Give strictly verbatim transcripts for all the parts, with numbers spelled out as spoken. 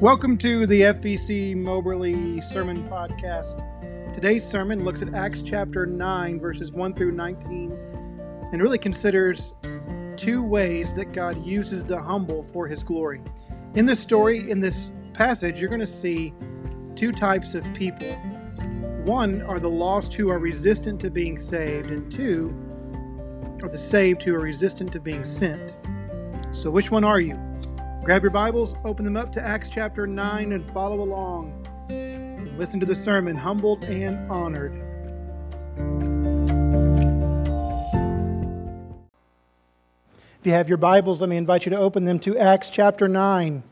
Welcome to the F B C Moberly Sermon Podcast. Today's sermon looks at Acts chapter nine, verses one through nineteen, and really considers two ways that God uses the humble for His glory. In this story, in this passage, you're going to see two types of people. One are the lost who are resistant to being saved, and two are the saved who are resistant to being sent. So which one are you? Grab your Bibles, open them up to Acts chapter nine, and follow along. And listen to the sermon, Humbled and Honored. If you have your Bibles, let me invite you to open them to Acts chapter nine.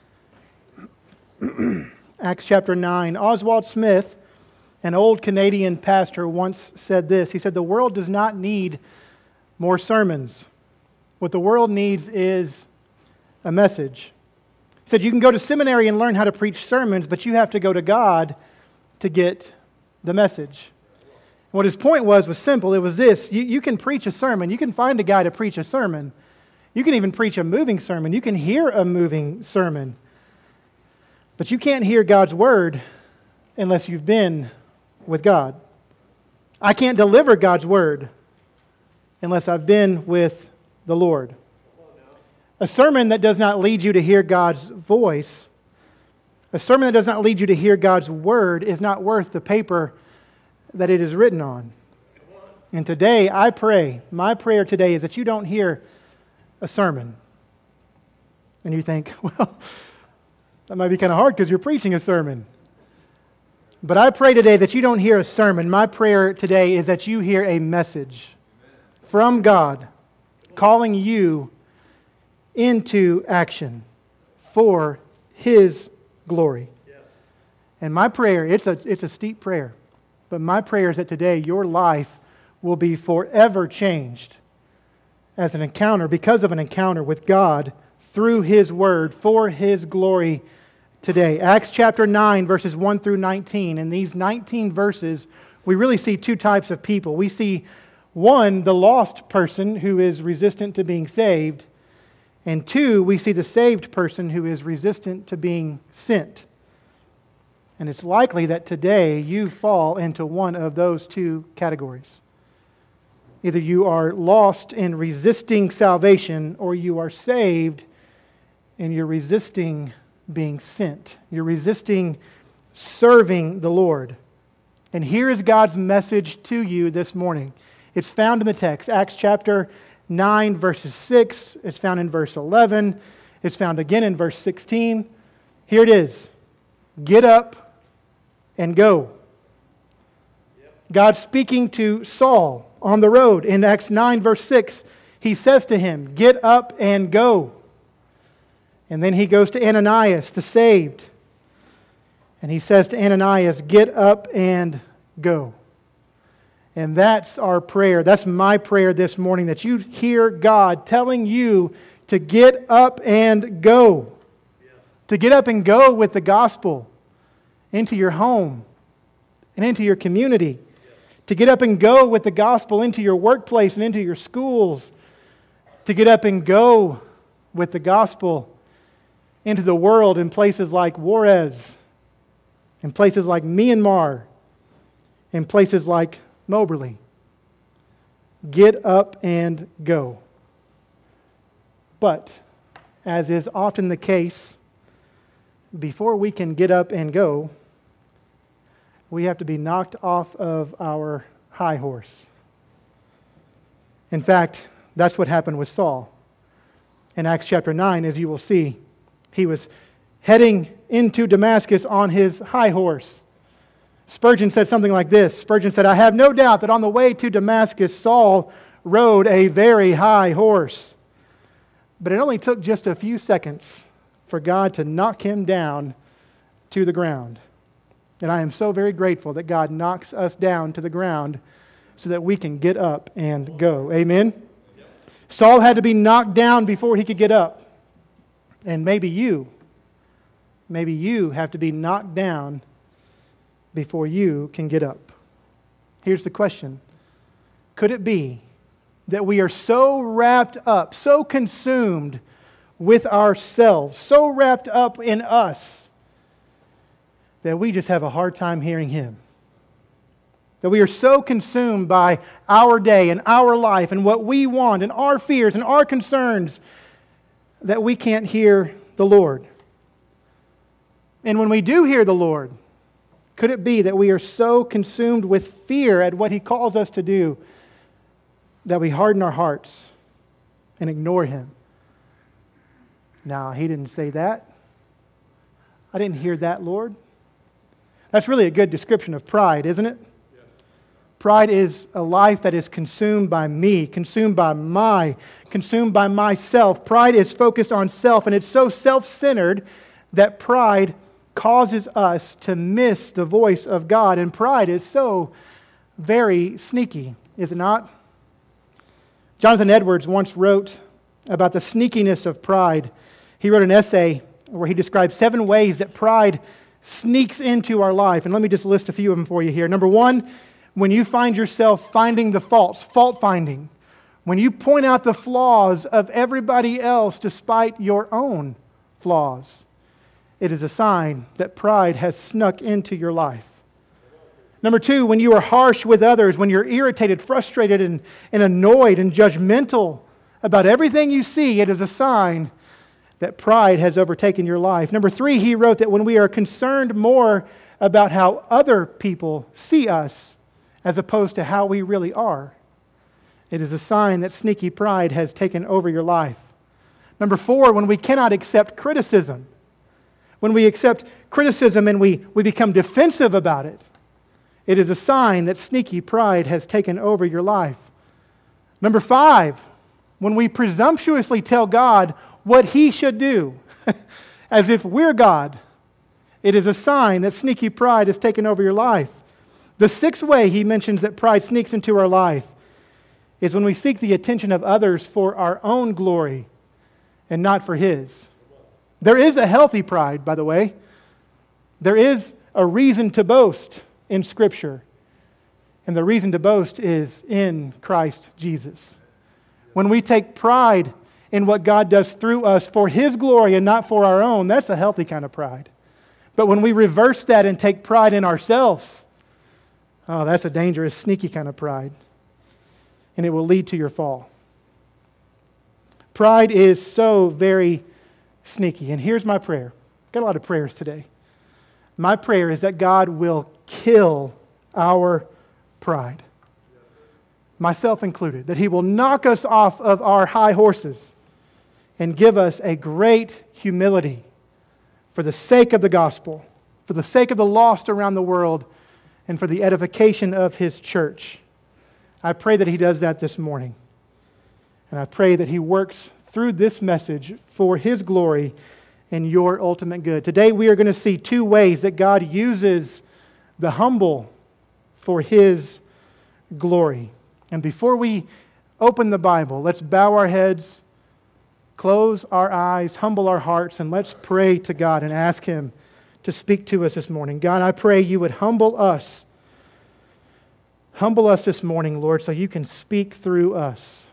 Acts chapter nine. Oswald Smith, an old Canadian pastor, once said this. He said, "The world does not need more sermons. What the world needs is a message." He said, "You can go to seminary and learn how to preach sermons, but you have to go to God to get the message." And what his point was was simple. It was this: you, you can preach a sermon. You can find a guy to preach a sermon. You can even preach a moving sermon. You can hear a moving sermon. But you can't hear God's word unless you've been with God. I can't deliver God's word unless I've been with the Lord. A sermon that does not lead you to hear God's voice, a sermon that does not lead you to hear God's word, is not worth the paper that it is written on. And today, I pray, my prayer today is that you don't hear a sermon. And you think, well, that might be kind of hard because you're preaching a sermon. But I pray today that you don't hear a sermon. My prayer today is that you hear a message from God calling you into action for His glory. Yes. And my prayer, it's a, it's a steep prayer, but my prayer is that today your life will be forever changed as an encounter, because of an encounter with God through His Word for His glory today. Acts chapter nine, verses one through nineteen. In these nineteen verses, we really see two types of people. We see one, the lost person who is resistant to being saved. And two, we see the saved person who is resistant to being sent. And it's likely that today you fall into one of those two categories. Either you are lost in resisting salvation, or you are saved and you're resisting being sent. You're resisting serving the Lord. And here is God's message to you this morning. It's found in the text, Acts chapter nine, verses six. It's found in verse eleven. It's found again in verse sixteen. Here it is. Get up and go. Yep. God speaking to Saul on the road in Acts nine, verse six. He says to him, "Get up and go." And then he goes to Ananias, the saved. And he says to Ananias, "Get up and go." And that's our prayer. That's my prayer this morning, that you hear God telling you to get up and go. Yeah. To get up and go with the gospel into your home and into your community. Yeah. To get up and go with the gospel into your workplace and into your schools. To get up and go with the gospel into the world in places like Juarez, in places like Myanmar, in places like Moberly. Get up and go. But, as is often the case, before we can get up and go, we have to be knocked off of our high horse. In fact, that's what happened with Saul. In Acts chapter nine, as you will see, he was heading into Damascus on his high horse. Spurgeon said something like this. Spurgeon said, "I have no doubt that on the way to Damascus, Saul rode a very high horse. But it only took just a few seconds for God to knock him down to the ground." And I am so very grateful that God knocks us down to the ground so that we can get up and go. Amen? Yep. Saul had to be knocked down before he could get up. And maybe you, maybe you have to be knocked down before you can get up. Here's the question. Could it be that we are so wrapped up, so consumed with ourselves, so wrapped up in us, that we just have a hard time hearing Him. That we are so consumed by our day and our life and what we want and our fears and our concerns that we can't hear the Lord. And when we do hear the Lord, could it be that we are so consumed with fear at what He calls us to do that we harden our hearts and ignore Him? No, He didn't say that. I didn't hear that, Lord. That's really a good description of pride, isn't it? Yes. Pride is a life that is consumed by me, consumed by my, consumed by myself. Pride is focused on self, and it's so self-centered that pride causes us to miss the voice of God. And pride is so very sneaky, is it not? Jonathan Edwards once wrote about the sneakiness of pride. He wrote an essay where he describes seven ways that pride sneaks into our life. And let me just list a few of them for you here. Number one, when you find yourself finding the faults, fault finding. When you point out the flaws of everybody else despite your own flaws, it is a sign that pride has snuck into your life. Number two, when you are harsh with others, when you're irritated, frustrated, and, and annoyed and judgmental about everything you see, it is a sign that pride has overtaken your life. Number three, he wrote that when we are concerned more about how other people see us as opposed to how we really are, it is a sign that sneaky pride has taken over your life. Number four, when we cannot accept criticism, when we accept criticism and we, we become defensive about it, it is a sign that sneaky pride has taken over your life. Number five, when we presumptuously tell God what He should do, as if we're God, it is a sign that sneaky pride has taken over your life. The sixth way he mentions that pride sneaks into our life is when we seek the attention of others for our own glory and not for His. There is a healthy pride, by the way. There is a reason to boast in Scripture. And the reason to boast is in Christ Jesus. When we take pride in what God does through us for His glory and not for our own, that's a healthy kind of pride. But when we reverse that and take pride in ourselves, oh, that's a dangerous, sneaky kind of pride. And it will lead to your fall. Pride is so very sneaky. And here's my prayer. Got a lot of prayers today. My prayer is that God will kill our pride. Myself included. That He will knock us off of our high horses and give us a great humility for the sake of the gospel, for the sake of the lost around the world, and for the edification of His church. I pray that He does that this morning. And I pray that He works through this message for His glory and your ultimate good. Today we are going to see two ways that God uses the humble for His glory. And before we open the Bible, let's bow our heads, close our eyes, humble our hearts, and let's pray to God and ask Him to speak to us this morning. God, I pray You would humble us. Humble us this morning, Lord, so You can speak through us.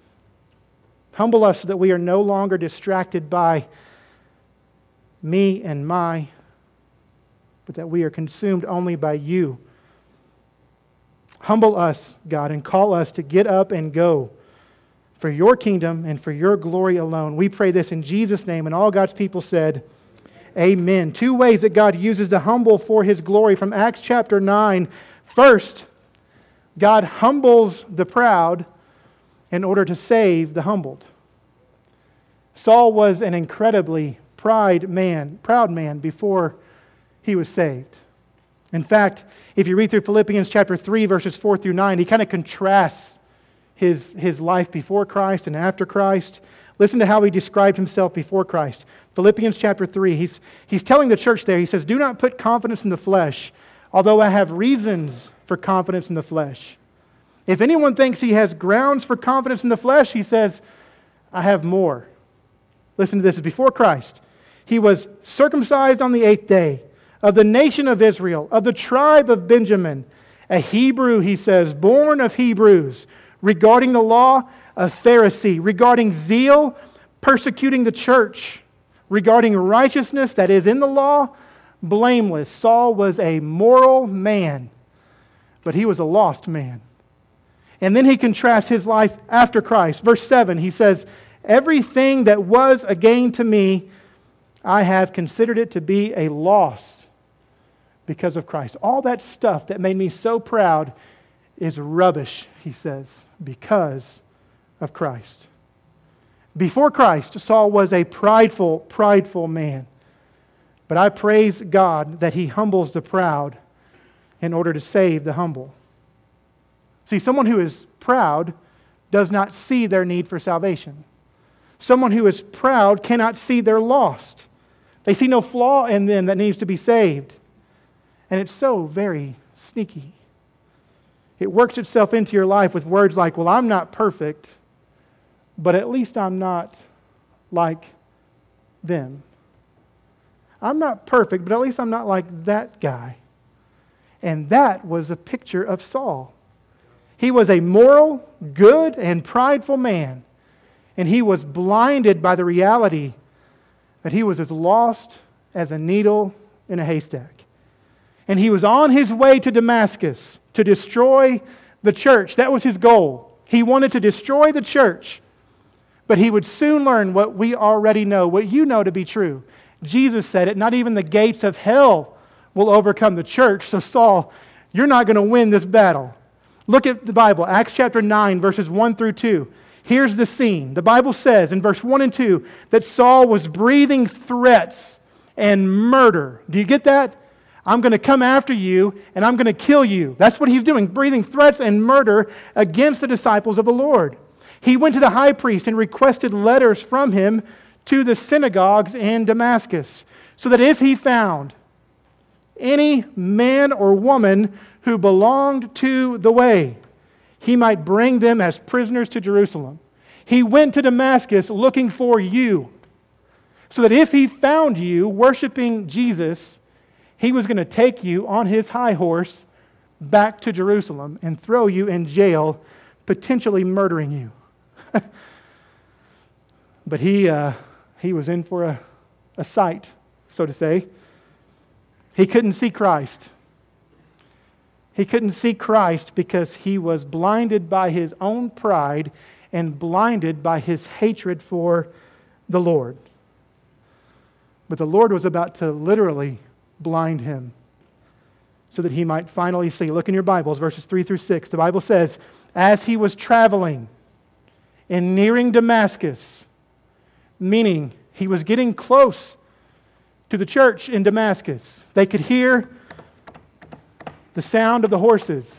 Humble us so that we are no longer distracted by me and my, but that we are consumed only by You. Humble us, God, and call us to get up and go for Your kingdom and for Your glory alone. We pray this in Jesus' name, and all God's people said, amen. Two ways that God uses the humble for His glory from Acts chapter nine. First, God humbles the proud in order to save the humbled. Saul was an incredibly pride man, proud man before he was saved. In fact, if you read through Philippians chapter three, verses four through nine, he kind of contrasts his, his life before Christ and after Christ. Listen to how he described himself before Christ. Philippians chapter three, he's, he's telling the church there, he says, "Do not put confidence in the flesh, although I have reasons for confidence in the flesh. If anyone thinks he has grounds for confidence in the flesh," he says, "I have more." Listen to this. Before Christ, He was circumcised on the eighth day, of the nation of Israel, of the tribe of Benjamin, a Hebrew, he says, born of Hebrews, regarding the law, a Pharisee, regarding zeal, persecuting the church, regarding righteousness that is in the law, blameless. Saul was a moral man, but he was a lost man. And then he contrasts his life after Christ. Verse seven, he says, everything that was a gain to me, I have considered it to be a loss because of Christ. All that stuff that made me so proud is rubbish, he says, because of Christ. Before Christ, Saul was a prideful, prideful man. But I praise God that He humbles the proud in order to save the humble. See, someone who is proud does not see their need for salvation. Someone who is proud cannot see they're lost. They see no flaw in them that needs to be saved. And it's so very sneaky. It works itself into your life with words like, well, I'm not perfect, but at least I'm not like them. I'm not perfect, but at least I'm not like that guy. And that was a picture of Saul. He was a moral, good, and prideful man. And he was blinded by the reality that he was as lost as a needle in a haystack. And he was on his way to Damascus to destroy the church. That was his goal. He wanted to destroy the church. But he would soon learn what we already know, what you know to be true. Jesus said it, not even the gates of hell will overcome the church. So Saul, you're not going to win this battle. Look at the Bible, Acts chapter nine, verses one through two. Here's the scene. The Bible says in verse one and two that Saul was breathing threats and murder. Do you get that? I'm going to come after you and I'm going to kill you. That's what he's doing, breathing threats and murder against the disciples of the Lord. He went to the high priest and requested letters from him to the synagogues in Damascus, so that if he found any man or woman who belonged to the way, he might bring them as prisoners to Jerusalem. He went to Damascus looking for you, so that if he found you worshiping Jesus, he was going to take you on his high horse back to Jerusalem and throw you in jail, potentially murdering you. But he uh, he was in for a, a sight, so to say. He couldn't see Christ. He couldn't see Christ because he was blinded by his own pride and blinded by his hatred for the Lord. But the Lord was about to literally blind him so that he might finally see. Look in your Bibles, verses three through six. The Bible says, as he was traveling and nearing Damascus, meaning he was getting close to the church in Damascus. They could hear the sound of the horses.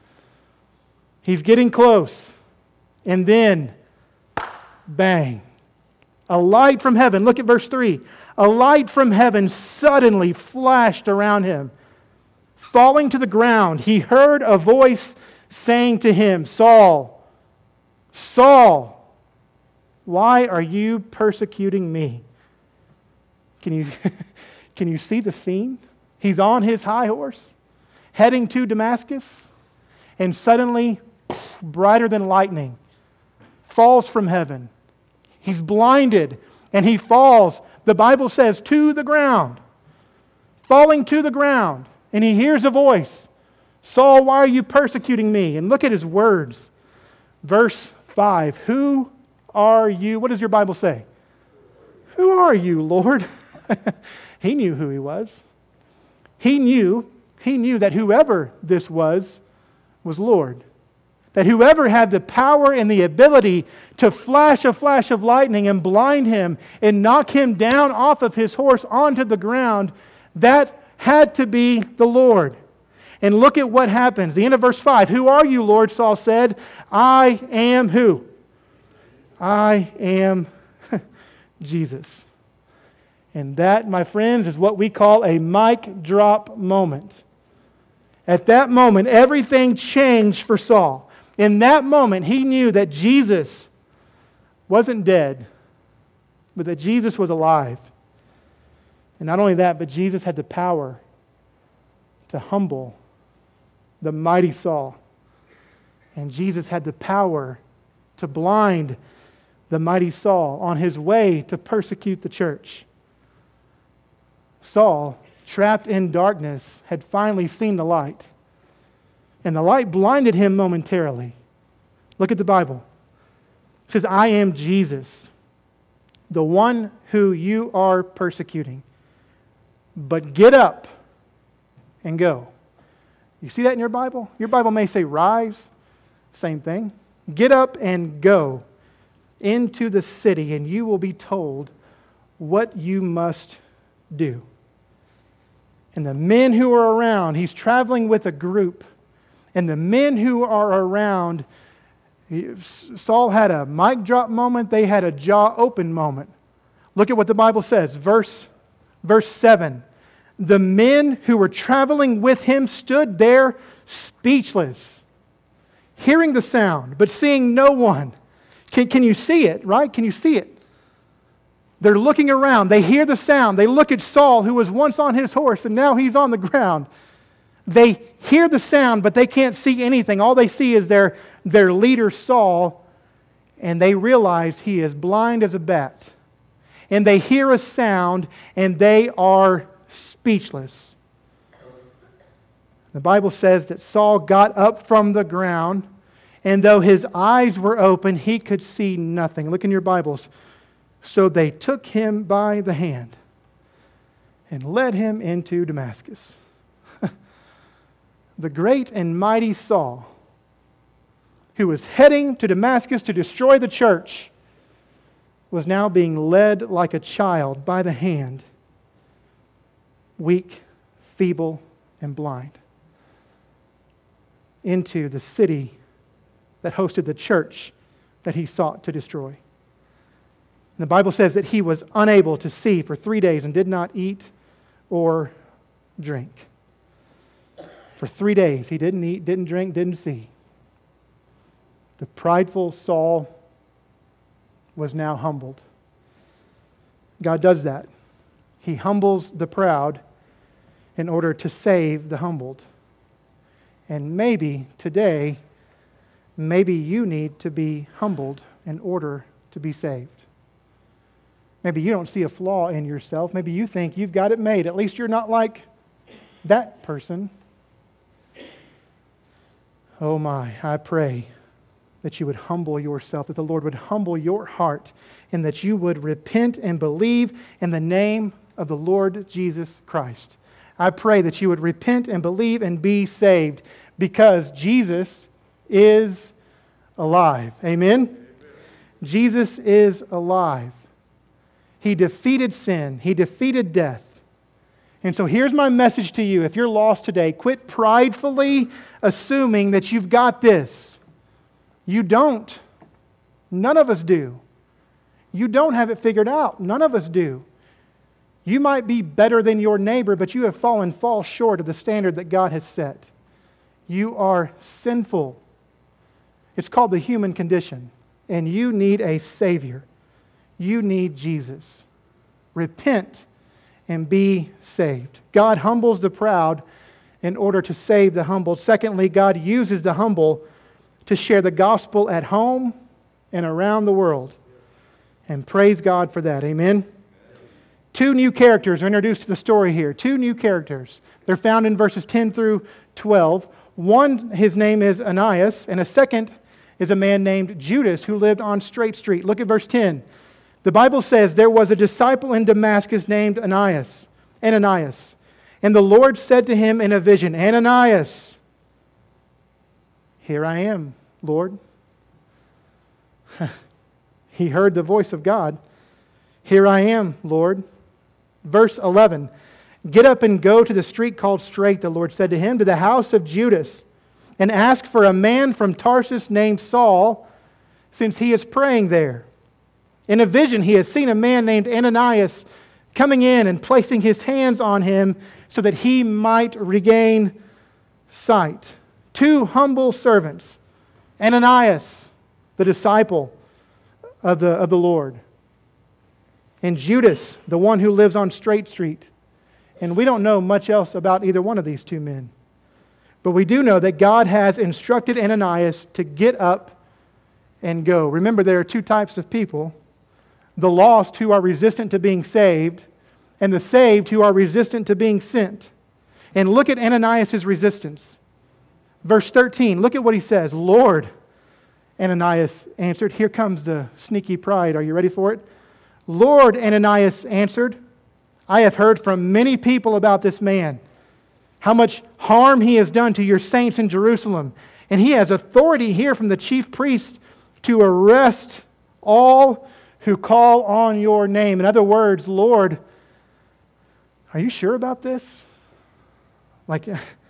He's getting close. And then, bang, a light from heaven. Look at verse three. A light from heaven suddenly flashed around him. Falling to the ground, he heard a voice saying to him, Saul, Saul, why are you persecuting me? Can you, can you see the scene? He's on his high horse, heading to Damascus, and suddenly, brighter than lightning, falls from heaven. He's blinded, and he falls, the Bible says, to the ground. Falling to the ground, and he hears a voice, Saul, why are you persecuting me? And look at his words. Verse five, who are you? What does your Bible say? Who are you, Lord? He knew who he was. He knew, he knew that whoever this was, was Lord. That whoever had the power and the ability to flash a flash of lightning and blind him and knock him down off of his horse onto the ground, that had to be the Lord. And look at what happens. The end of verse five. Who are you, Lord? Saul said. I am who? I am Jesus. And that, my friends, is what we call a mic drop moment. At that moment, everything changed for Saul. In that moment, he knew that Jesus wasn't dead, but that Jesus was alive. And not only that, but Jesus had the power to humble the mighty Saul. And Jesus had the power to blind the mighty Saul on his way to persecute the church. Saul trapped in darkness, had finally seen the light. And the light blinded him momentarily. Look at the Bible. It says, I am Jesus, the one who you are persecuting. But get up and go. You see that in your Bible? Your Bible may say rise. Same thing. Get up and go into the city, and you will be told what you must do. And the men who are around, he's traveling with a group, and the men who are around, Saul had a mic drop moment, they had a jaw open moment. Look at what the Bible says, verse, verse seven. The men who were traveling with him stood there speechless, hearing the sound, but seeing no one. Can, can you see it, right? Can you see it? They're looking around. They hear the sound. They look at Saul, who was once on his horse, and now he's on the ground. They hear the sound, but they can't see anything. All they see is their, their leader, Saul, and they realize he is blind as a bat. And they hear a sound, and they are speechless. The Bible says that Saul got up from the ground, and though his eyes were open, he could see nothing. Look in your Bibles. So they took him by the hand and led him into Damascus. The great and mighty Saul, who was heading to Damascus to destroy the church, was now being led like a child by the hand, weak, feeble, and blind, into the city that hosted the church that he sought to destroy. The Bible says that he was unable to see for three days and did not eat or drink. For three days he didn't eat, didn't drink, didn't see. The prideful Saul was now humbled. God does that. He humbles the proud in order to save the humbled. And maybe today, maybe you need to be humbled in order to be saved. Maybe you don't see a flaw in yourself. Maybe you think you've got it made. At least you're not like that person. Oh my, I pray that you would humble yourself, that the Lord would humble your heart, and that you would repent and believe in the name of the Lord Jesus Christ. I pray that you would repent and believe and be saved, because Jesus is alive. Amen? Amen. Jesus is alive. He defeated sin. He defeated death. And so here's my message to you. If you're lost today, quit pridefully assuming that you've got this. You don't. None of us do. You don't have it figured out. None of us do. You might be better than your neighbor, but you have fallen far short of the standard that God has set. You are sinful. It's called the human condition, and you need a Savior. You need Jesus. Repent and be saved. God humbles the proud in order to save the humbled. Secondly, God uses the humble to share the gospel at home and around the world. And praise God for that. Amen? Two new characters are introduced to the story here. Two new characters. They're found in verses ten through twelve. One, his name is Ananias, and a second is a man named Judas who lived on Straight Street. Look at verse ten. The Bible says, there was a disciple in Damascus named Ananias, Ananias. And the Lord said to him in a vision, Ananias, here I am, Lord. He heard the voice of God. Here I am, Lord. Verse eleven, get up and go to the street called Straight, the Lord said to him, to the house of Judas, and ask for a man from Tarsus named Saul, since he is praying there. In a vision, he has seen a man named Ananias coming in and placing his hands on him so that he might regain sight. Two humble servants, Ananias, the disciple of the, of the Lord, and Judas, the one who lives on Straight Street. And we don't know much else about either one of these two men. But we do know that God has instructed Ananias to get up and go. Remember, there are two types of people. The lost who are resistant to being saved, and the saved who are resistant to being sent. And look at Ananias' resistance. Verse thirteen, look at what he says. Lord, Ananias answered. Here comes the sneaky pride. Are you ready for it? Lord, Ananias answered, I have heard from many people about this man, how much harm he has done to your saints in Jerusalem. And he has authority here from the chief priest to arrest all who call on your name. In other words, Lord, are you sure about this? Like,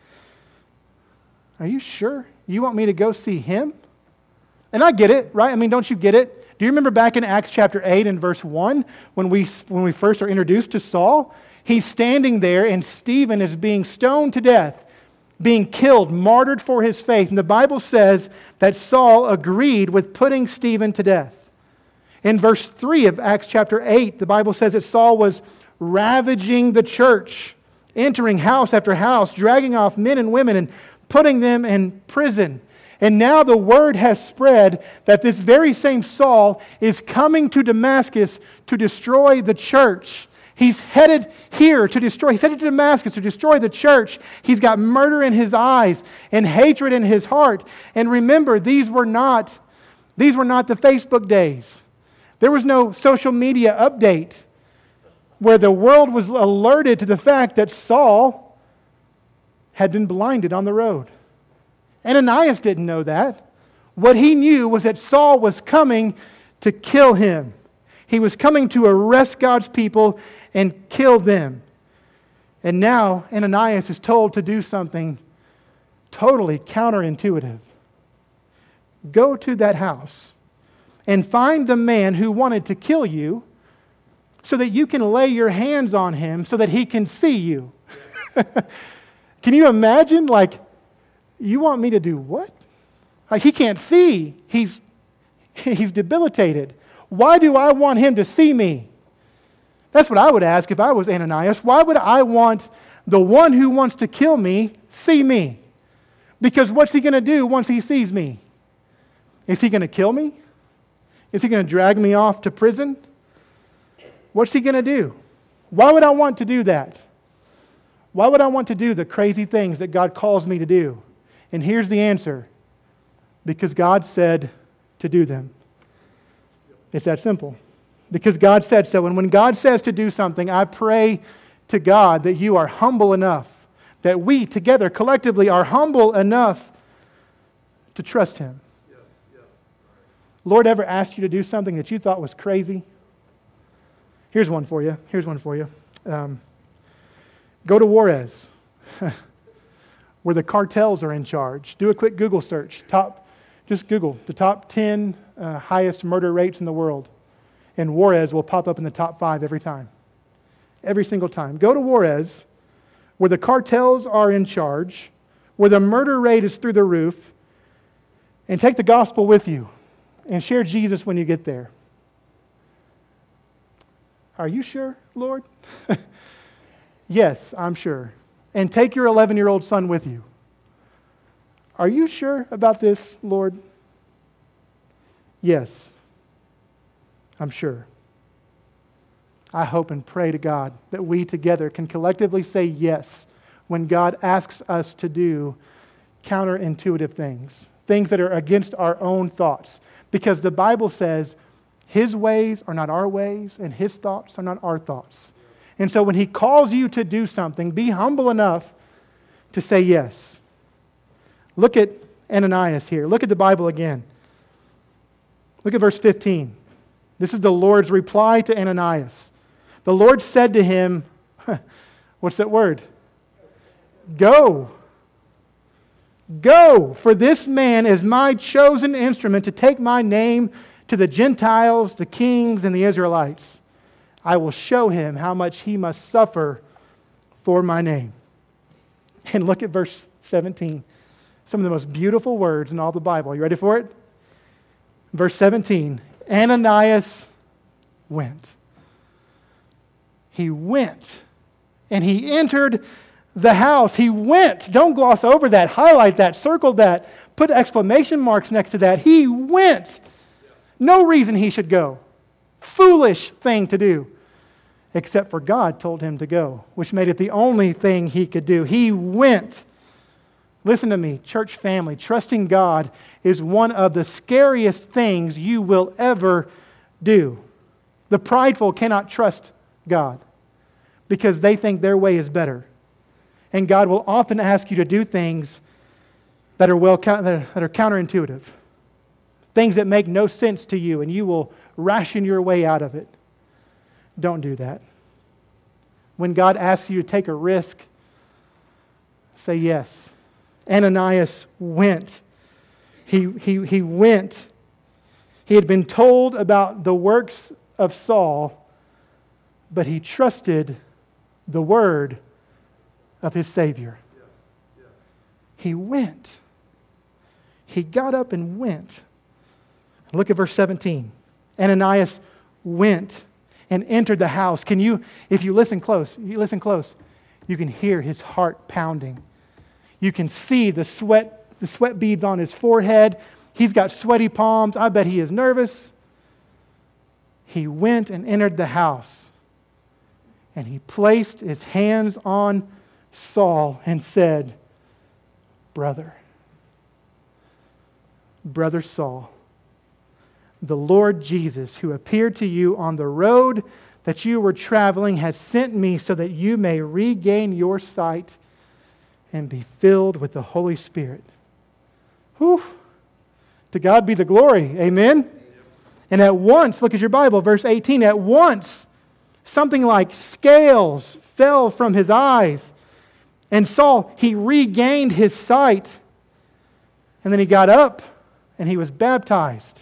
are you sure you want me to go see him? And I get it, right? I mean, don't you get it? Do you remember back in Acts chapter eight and verse one, when we, when we first are introduced to Saul? He's standing there and Stephen is being stoned to death, being killed, martyred for his faith. And the Bible says that Saul agreed with putting Stephen to death. In verse three of Acts chapter eight, the Bible says that Saul was ravaging the church, entering house after house, dragging off men and women and putting them in prison. And now the word has spread that this very same Saul is coming to Damascus to destroy the church. He's headed here to destroy, he's headed to Damascus to destroy the church. He's got murder in his eyes and hatred in his heart. And remember, these were not, these were not the Facebook days. There was no social media update where the world was alerted to the fact that Saul had been blinded on the road. Ananias didn't know that. What he knew was that Saul was coming to kill him. He was coming to arrest God's people and kill them. And now Ananias is told to do something totally counterintuitive. Go to that house and find the man who wanted to kill you so that you can lay your hands on him so that he can see you. Can you imagine? Like, you want me to do what? Like, he can't see. He's, he's debilitated. Why do I want him to see me? That's what I would ask if I was Ananias. Why would I want the one who wants to kill me see me? Because what's he going to do once he sees me? Is he going to kill me? Is he going to drag me off to prison? What's he going to do? Why would I want to do that? Why would I want to do the crazy things that God calls me to do? And here's the answer. Because God said to do them. It's that simple. Because God said so. And when God says to do something, I pray to God that you are humble enough, that we together collectively are humble enough to trust Him. Yeah, yeah. Lord ever asked you to do something that you thought was crazy? Here's one for you. Here's one for you. Um, go to Juarez, where the cartels are in charge. Do a quick Google search. Top, just Google the top ten uh, highest murder rates in the world. And Juarez will pop up in the top five every time. Every single time. Go to Juarez, where the cartels are in charge, where the murder rate is through the roof, and take the gospel with you and share Jesus when you get there. Are you sure, Lord? Yes, I'm sure. And take your eleven-year-old son with you. Are you sure about this, Lord? Yes, I'm sure. I hope and pray to God that we together can collectively say yes when God asks us to do counterintuitive things, things that are against our own thoughts. Because the Bible says His ways are not our ways and His thoughts are not our thoughts. And so when He calls you to do something, be humble enough to say yes. Look at Ananias here. Look at the Bible again. Look at verse fifteen. This is the Lord's reply to Ananias. The Lord said to him, what's that word? Go. Go, for this man is my chosen instrument to take my name to the Gentiles, the kings, and the Israelites. I will show him how much he must suffer for my name. And look at verse seventeen. Some of the most beautiful words in all the Bible. You ready for it? Verse seventeen. Ananias went. He went. And he entered the house. He went. Don't gloss over that. Highlight that. Circle that. Put exclamation marks next to that. He went. No reason he should go. Foolish thing to do. except for God told him to go, which made it the only thing he could do. He went. Listen to me, church family. Trusting God is one of the scariest things you will ever do. The prideful cannot trust God because they think their way is better. And God will often ask you to do things that are well that are counterintuitive. Things that make no sense to you, and you will ration your way out of it. Don't do that. When God asks you to take a risk, say yes. Ananias went. He, he, he went. He had been told about the works of Saul, but he trusted the word of his Savior. He went. He got up and went. Look at verse seventeen. Ananias went and entered the house. Can you, if you listen close, you listen close, you can hear his heart pounding. You can see the sweat, the sweat beads on his forehead. He's got sweaty palms. I bet he is nervous. He went and entered the house, and he placed his hands on Saul and said, "Brother, brother Saul, the Lord Jesus, who appeared to you on the road that you were traveling, has sent me so that you may regain your sight and be filled with the Holy Spirit." Whew. To God be the glory. Amen? And at once, look at your Bible, verse eighteen, at once, something like scales fell from his eyes. And Saul, he regained his sight. And then he got up and he was baptized.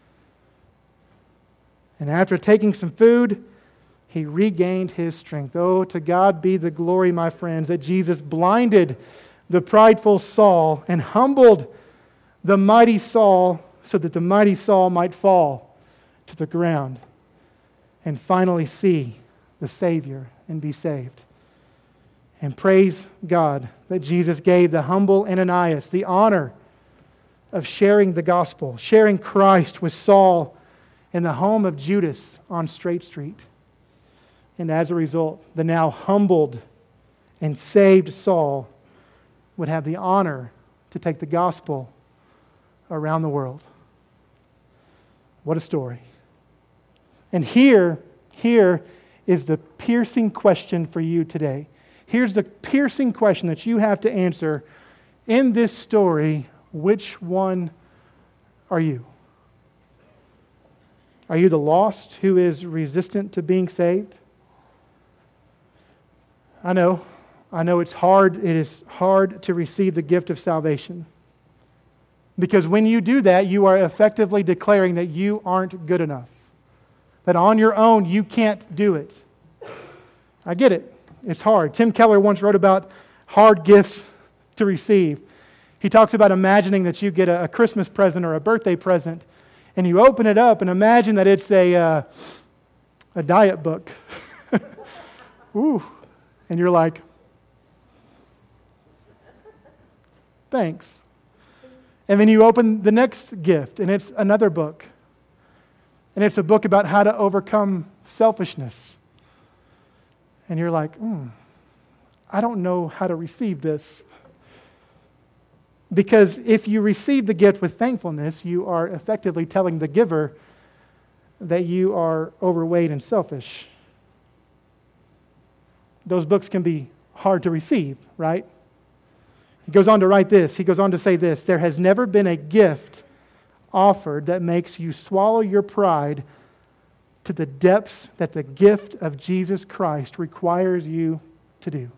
And after taking some food, he regained his strength. Oh, to God be the glory, my friends, that Jesus blinded the prideful Saul and humbled the mighty Saul so that the mighty Saul might fall to the ground and finally see the Savior and be saved. And praise God that Jesus gave the humble Ananias the honor of sharing the gospel, sharing Christ with Saul in the home of Judas on Straight Street. And as a result, the now humbled and saved Saul would have the honor to take the gospel around the world. What a story. And here, here is the piercing question for you today. Here's the piercing question that you have to answer in this story. Which one are you? Are you the lost who is resistant to being saved? I know. I know it's hard. It is hard to receive the gift of salvation. Because when you do that, you are effectively declaring that you aren't good enough. That on your own, you can't do it. I get it. It's hard. Tim Keller once wrote about hard gifts to receive. He talks about imagining that you get a, a Christmas present or a birthday present, and you open it up and imagine that it's a, uh, a diet book. Ooh. And you're like, thanks. And then you open the next gift, and it's another book. And it's a book about how to overcome selfishness. And you're like, hmm, I don't know how to receive this. Because if you receive the gift with thankfulness, you are effectively telling the giver that you are overweight and selfish. Those books can be hard to receive, right? He goes on to write this. He goes on to say this: there has never been a gift offered that makes you swallow your pride to the depths that the gift of Jesus Christ requires you to do.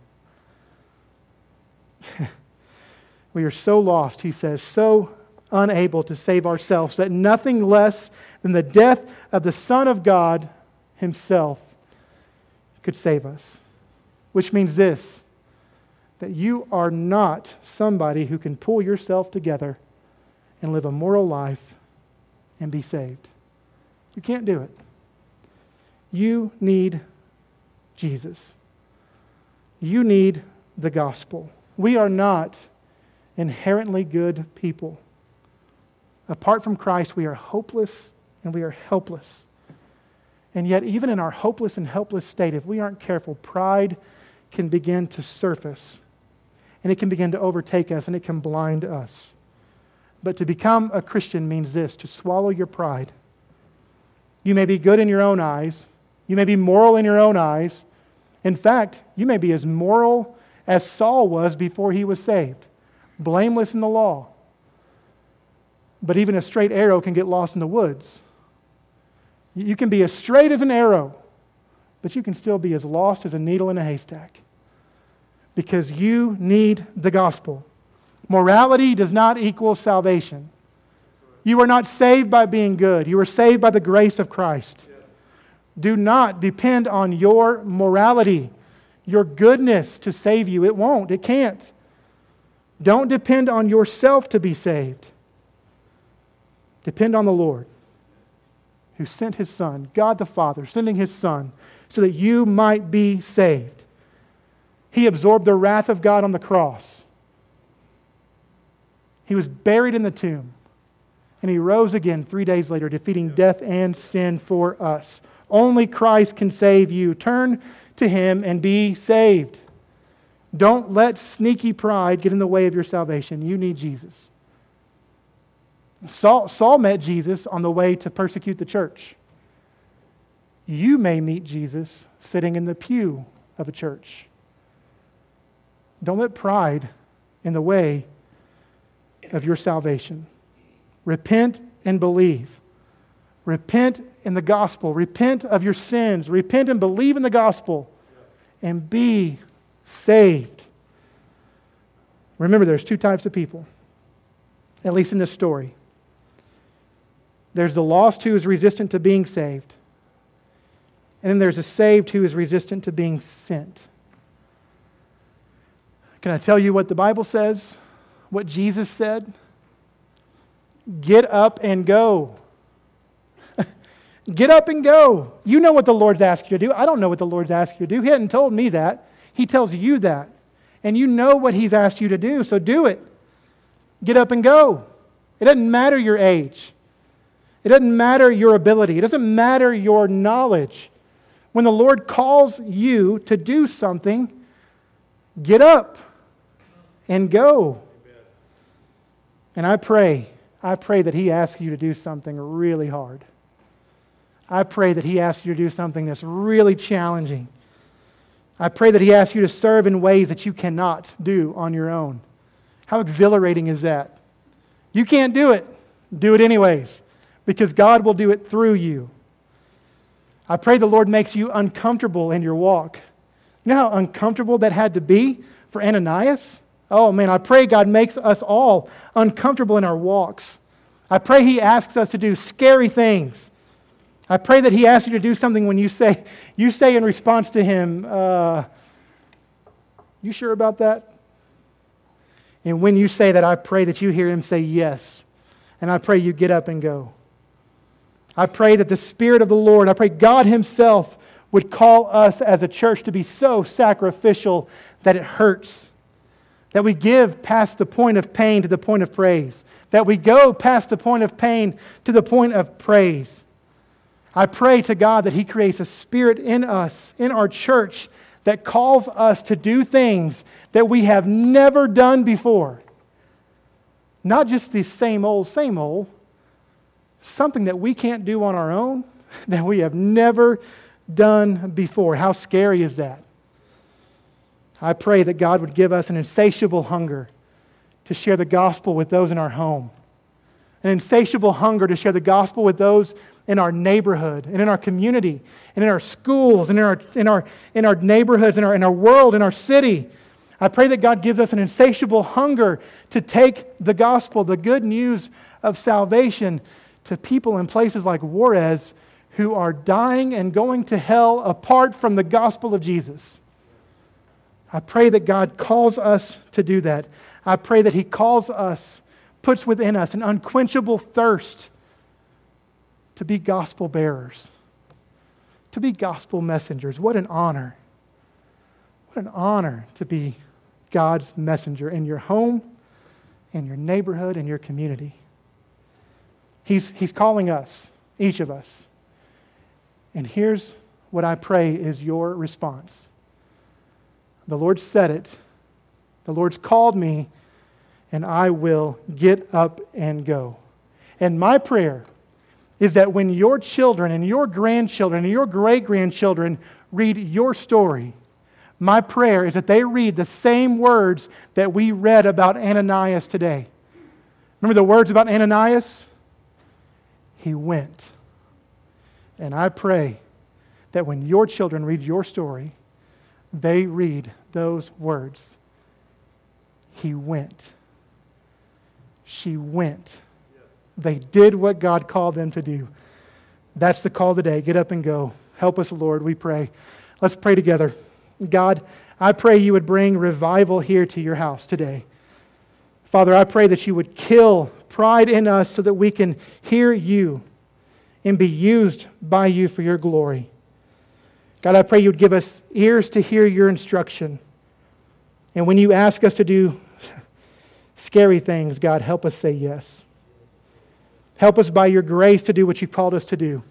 We are so lost, he says, so unable to save ourselves that nothing less than the death of the Son of God himself could save us. Which means this, that you are not somebody who can pull yourself together and live a moral life and be saved. You can't do it. You need Jesus. You need the gospel. We are not inherently good people. Apart from Christ, we are hopeless and we are helpless. And yet, even in our hopeless and helpless state, if we aren't careful, pride can begin to surface. And it can begin to overtake us, and it can blind us. But to become a Christian means this, to swallow your pride. You may be good in your own eyes. You may be moral in your own eyes. In fact, you may be as moral as Saul was before he was saved, blameless in the law. But even a straight arrow can get lost in the woods. You can be as straight as an arrow, but you can still be as lost as a needle in a haystack. Because you need the gospel. Morality does not equal salvation. You are not saved by being good. You are saved by the grace of Christ. Do not depend on your morality, your goodness to save you. It won't. It can't. Don't depend on yourself to be saved. Depend on the Lord, who sent His Son, God the Father, sending His Son, so that you might be saved. He absorbed the wrath of God on the cross. He was buried in the tomb. And He rose again three days later, defeating death and sin for us. Only Christ can save you. Turn to Him and be saved. Don't let sneaky pride get in the way of your salvation. You need Jesus. Saul, Saul met Jesus on the way to persecute the church. You may meet Jesus sitting in the pew of a church. Don't let pride in the way of your salvation. Repent and believe. Repent in the gospel. Repent of your sins. Repent and believe in the gospel. And be saved. Remember, there's two types of people, at least in this story. There's the lost who is resistant to being saved. And then there's a saved who is resistant to being sent. Can I tell you what the Bible says? What Jesus said? Get up and go. Get up and go. You know what the Lord's asked you to do. I don't know what the Lord's asked you to do. He hadn't told me that. He tells you that. And you know what He's asked you to do, so do it. Get up and go. It doesn't matter your age. It doesn't matter your ability. It doesn't matter your knowledge. When the Lord calls you to do something, get up and go. And I pray, I pray that He asks you to do something really hard. I pray that He asks you to do something that's really challenging. I pray that He asks you to serve in ways that you cannot do on your own. How exhilarating is that? You can't do it. Do it anyways, because God will do it through you. I pray the Lord makes you uncomfortable in your walk. You know how uncomfortable that had to be for Ananias? Oh man, I pray God makes us all uncomfortable in our walks. I pray He asks us to do scary things. I pray that He asks you to do something when you say, you say in response to Him, uh, you sure about that? And when you say that, I pray that you hear Him say yes. And I pray you get up and go. I pray that the Spirit of the Lord, I pray God Himself would call us as a church to be so sacrificial that it hurts. That we give past the point of pain to the point of praise. That we go past the point of pain to the point of praise. I pray to God that He creates a spirit in us, in our church, that calls us to do things that we have never done before. Not just the same old, same old. Something that we can't do on our own, that we have never done before. How scary is that? I pray that God would give us an insatiable hunger to share the gospel with those in our home. An insatiable hunger to share the gospel with those in our neighborhood and in our community and in our schools and in our, in our, in our neighborhoods, in our, in our world, in our city. I pray that God gives us an insatiable hunger to take the gospel, the good news of salvation, to people in places like Juarez who are dying and going to hell apart from the gospel of Jesus. I pray that God calls us to do that. I pray that He calls us, puts within us an unquenchable thirst to be gospel bearers, to be gospel messengers. What an honor. What an honor to be God's messenger in your home, in your neighborhood, in your community. He's, he's calling us, each of us. And here's what I pray is your response. The Lord said it. The Lord's called me, and I will get up and go. And my prayer is that when your children and your grandchildren and your great-grandchildren read your story, my prayer is that they read the same words that we read about Ananias today. Remember the words about Ananias? He went. And I pray that when your children read your story, they read those words. He went. She went. They did what God called them to do. That's the call today. Get up and go. Help us, Lord, we pray. Let's pray together. God, I pray you would bring revival here to your house today. Father, I pray that you would kill pride in us so that we can hear you and be used by you for your glory. God, I pray you would give us ears to hear your instruction. And when you ask us to do scary things, God, help us say yes. Help us by your grace to do what you called us to do.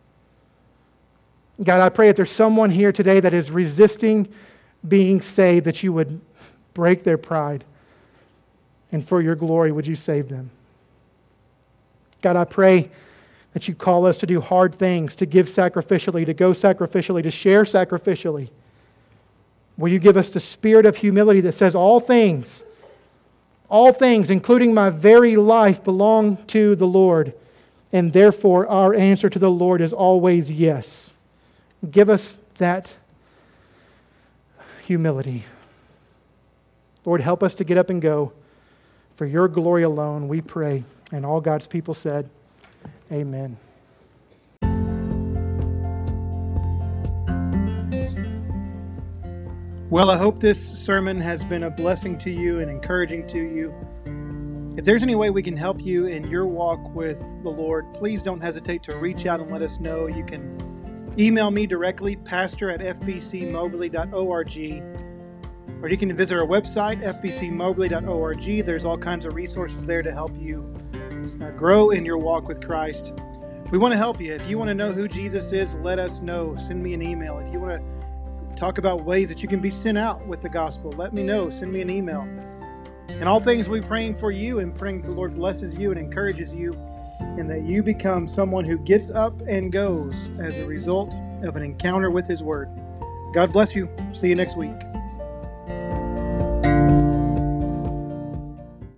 God, I pray if there's someone here today that is resisting being saved, that you would break their pride. And for your glory, would you save them? God, I pray that you call us to do hard things, to give sacrificially, to go sacrificially, to share sacrificially. Will you give us the spirit of humility that says all things, all things, including my very life, belong to the Lord, and therefore our answer to the Lord is always yes. Give us that humility. Lord, help us to get up and go. For your glory alone, we pray. And all God's people said, amen. Well, I hope this sermon has been a blessing to you and encouraging to you. If there's any way we can help you in your walk with the Lord, please don't hesitate to reach out and let us know. You can email me directly, pastor at f b c moberly dot org, or you can visit our website, f b c moberly dot org. There's all kinds of resources there to help you uh, grow in your walk with Christ. We want to help you. If you want to know who Jesus is, let us know. Send me an email. If you want to talk about ways that you can be sent out with the gospel, let me know. Send me an email. And all things, we're praying for you and praying the Lord blesses you and encourages you, and that you become someone who gets up and goes as a result of an encounter with His Word. God bless you. See you next week.